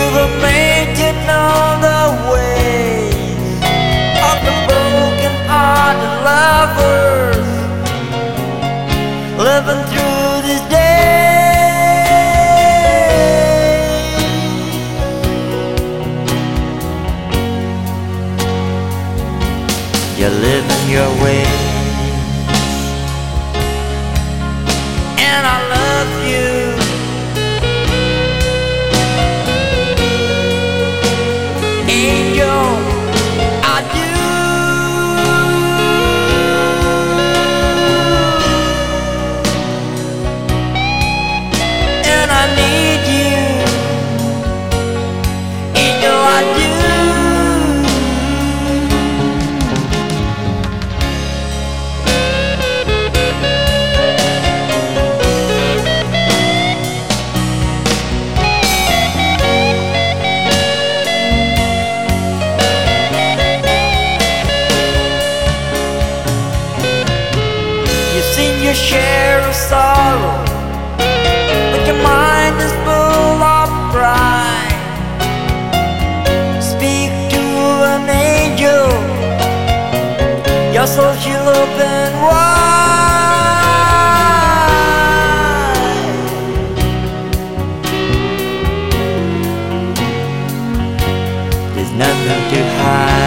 the making of the ways of the broken-hearted lovers living through this day. You're living your way, and I love you. Angel, I do. And I need you. Angel, I do. Your share of sorrow, but your mind is full of pride. Speak to an angel, your soul she'll open wide. There's nothing to hide.